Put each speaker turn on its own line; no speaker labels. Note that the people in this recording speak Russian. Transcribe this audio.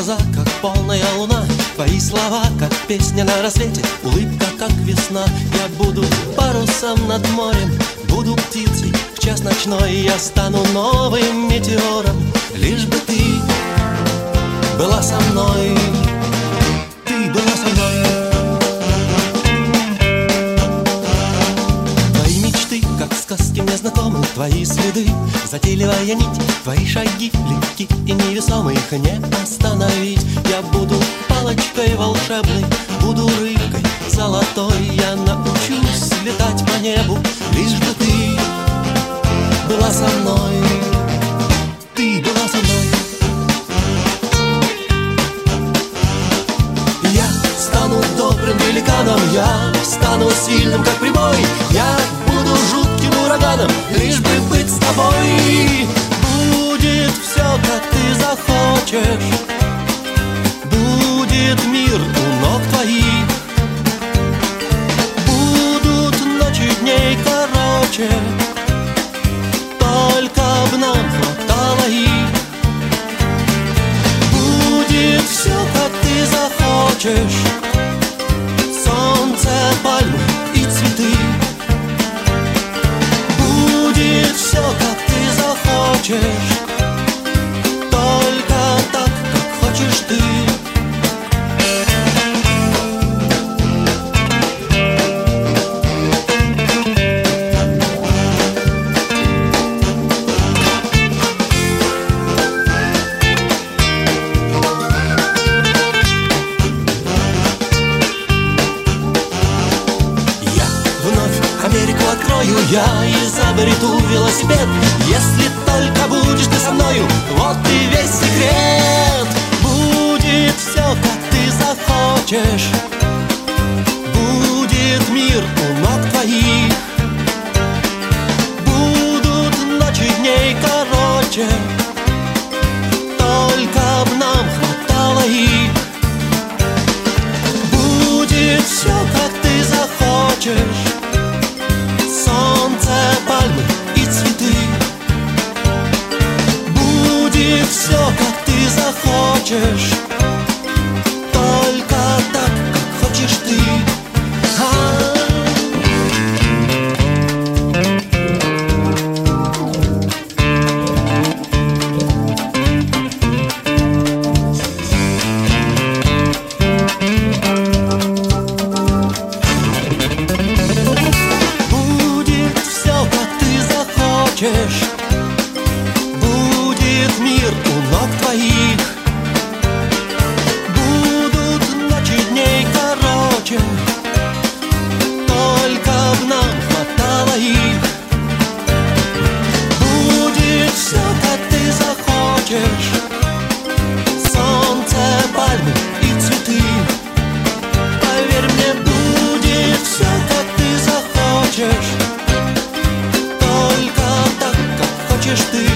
глаза, как полная луна, твои слова, как песня на рассвете, улыбка, как весна. Я буду парусом над морем, буду птицей в час ночной. Я стану новым метеором, лишь бы ты была со мной. Ты была со мной. Твои мечты, как сказки мне знакомы, твои следы, затейливая нить, твои шаги легки и невесомы, их не остановить. Я буду палочкой волшебной, буду рыбкой золотой. Я научусь летать по небу, лишь бы ты была со мной. Ты была со мной. Я стану добрым великаном, я стану сильным, как прибой. Я буду жутким ураганом, лишь бы быть с тобой. Будет все, как ты захочешь, будет мир у ног твоих, будут ночи дней короче, только б нам хватало их. Будет все, как ты захочешь, солнце, пальмы и цветы. Будет все, как ты захочешь, только так, как хочешь ты. Америку открою я, изобрету велосипед. Если только будешь ты со мною, вот и весь секрет. Будет все, как ты захочешь, будет мир у ног твоих, будут ночи дней короче, только б нам хватало их. Будет все, как ты захочешь, солнце, пальмы и цветы. Будет все, как ты захочешь, только так, как хочешь ты. Будет мир у ног твоих, будут ночи дней короче, только б нам хватало их. Будет все, как ты захочешь, солнце, пальмы и цветы. Поверь мне, будет все, как ты захочешь, хочешь ты.